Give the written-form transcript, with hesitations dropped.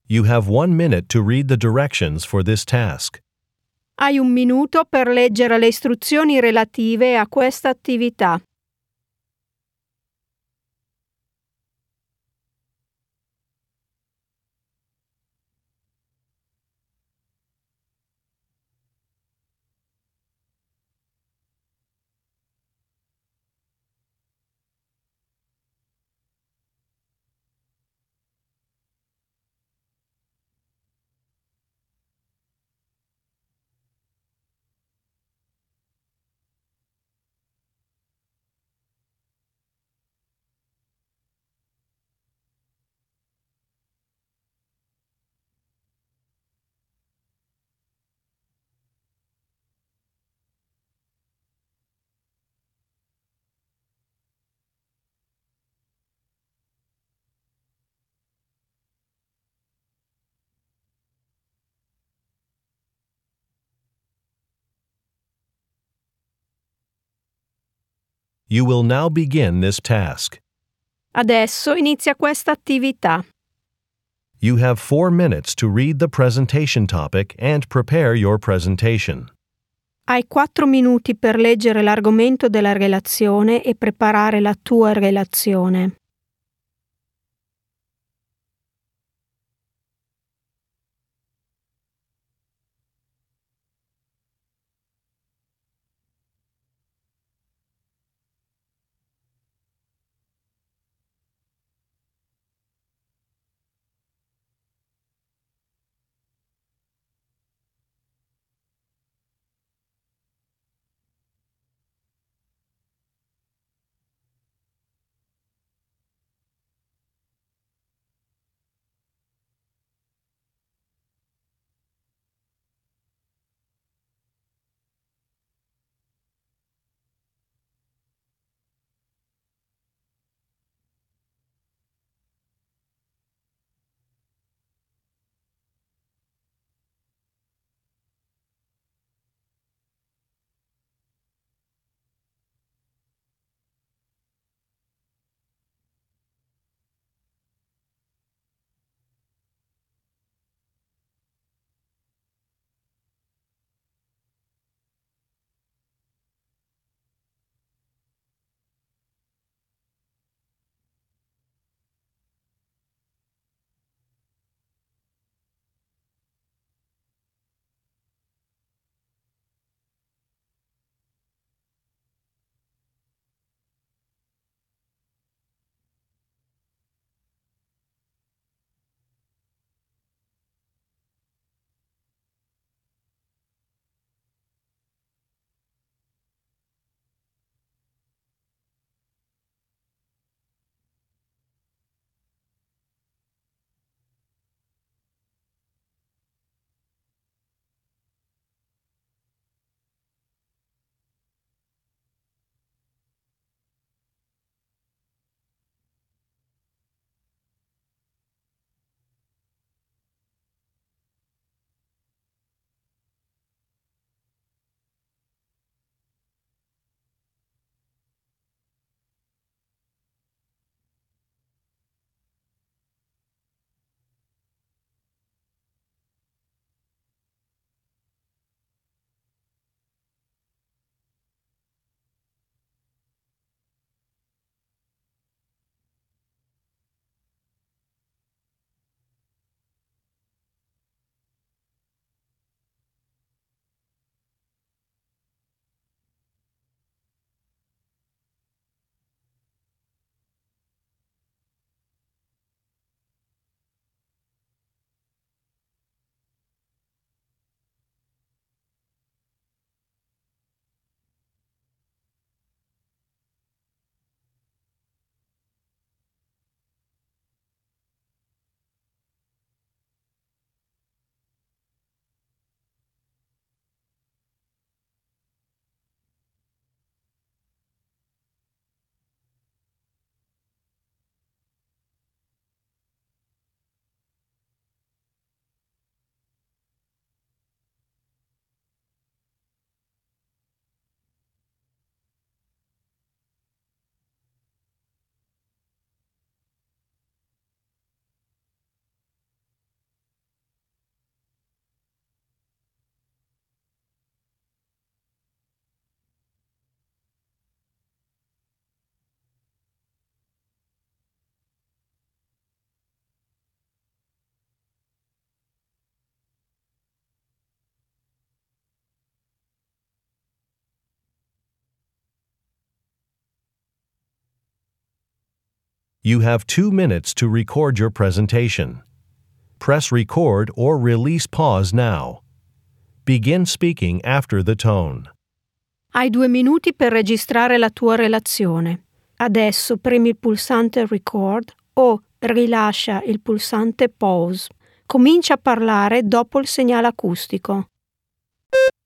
You have 1 minute to read the directions for this task. Hai un minuto per leggere le istruzioni relative a questa attività. You will now begin this task. Adesso inizia questa attività. You have 4 minutes to read the presentation topic and prepare your presentation. Hai 4 minuti per leggere l'argomento della relazione e preparare la tua relazione. You have 2 minutes to record your presentation. Press record or release pause now. Begin speaking after the tone. Hai 2 minuti per registrare la tua relazione. Adesso premi il pulsante record o rilascia il pulsante pause. Comincia a parlare dopo il segnale acustico.